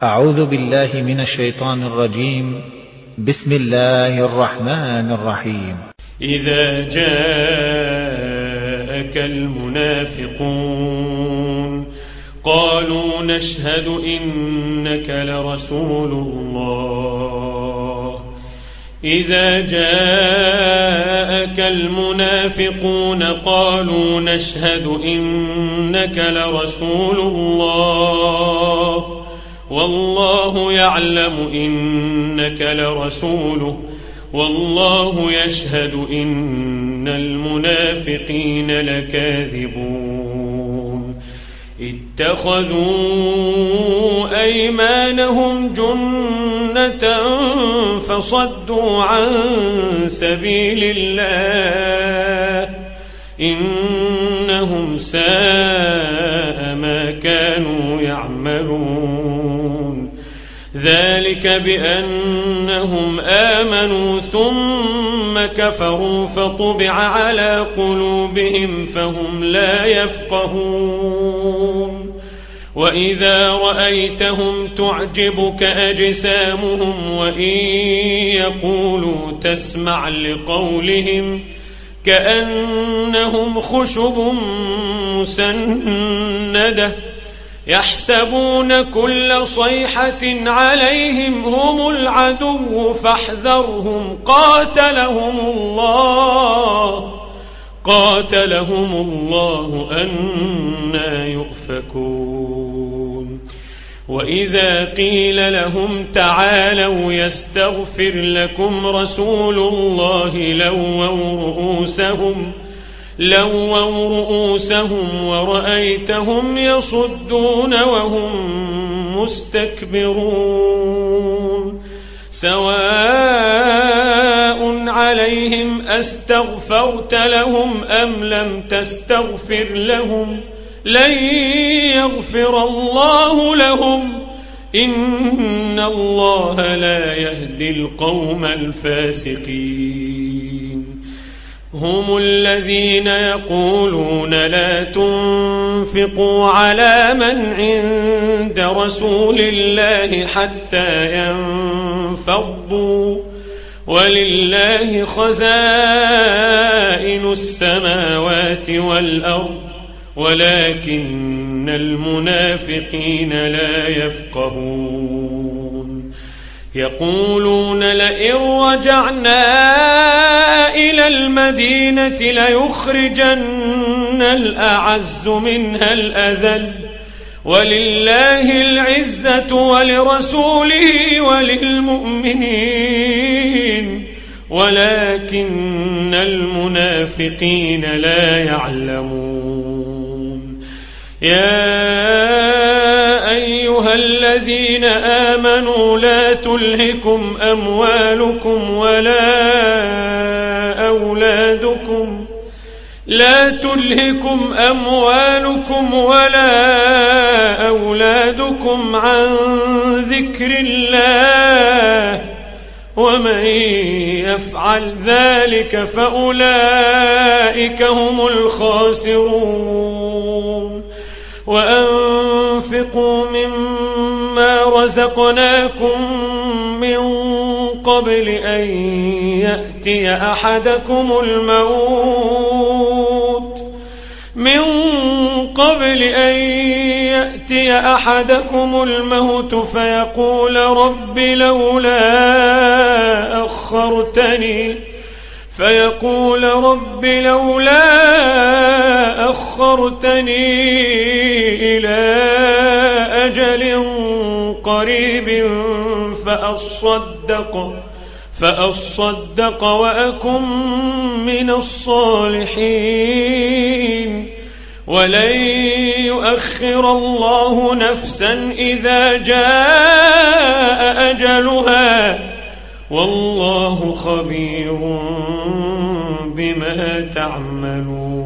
أعوذ بالله من الشيطان الرجيم. بسم الله الرحمن الرحيم. إذا جاءك المنافقون قالوا نشهد إنك لرسول الله. إذا جاءك المنافقون قالوا نشهد إنك لرسول الله والله يعلم إنك لرسوله والله يشهد إن المنافقين لكاذبون. اتخذوا أيمانهم جنة فصدوا عن سبيل الله إنهم ساء ما كانوا يعملون. ذلك بأنهم آمنوا ثم كفروا فطبع على قلوبهم فهم لا يفقهون. وإذا رأيتهم تعجبك أجسامهم وإن يقولوا تسمع لقولهم كأنهم خشب مسندة يحسبون كل صيحة عليهم هم العدو فاحذرهم قاتلهم الله أنى يؤفكون. وإذا قيل لهم تعالوا يستغفر لكم رسول الله لووا رؤوسهم ورأيتهم يصدون وهم مستكبرون. سواء عليهم أستغفرت لهم أم لم تستغفر لهم لن يغفر الله لهم إن الله لا يهدي القوم الفاسقين. هم الذين يقولون لا تنفقوا على من عند رسول الله حتى ينفضوا ولله خزائن السماوات والأرض ولكن المنافقين لا يفقهون. يقولون لئن رجعنا إلى المدينة ليخرجن الأعز منها الأذل ولله العزة ولرسوله وللمؤمنين ولكن المنافقين لا يعلمون. يا أيها الذين آمنوا لا تلهكم أموالكم ولا أولادكم عن ذكر الله ومن يفعل ذلك فأولئك هم الخاسرون. وأنفقوا مما رزقناكم من قبل أن يأتي أحدكم الموت فيقول رب لولا أخرتني إلى أجل قريب فأصدق وأكن من الصالحين. ولن يؤخر الله نفسا إذا جاء أجلها والله خبير بما تعملون.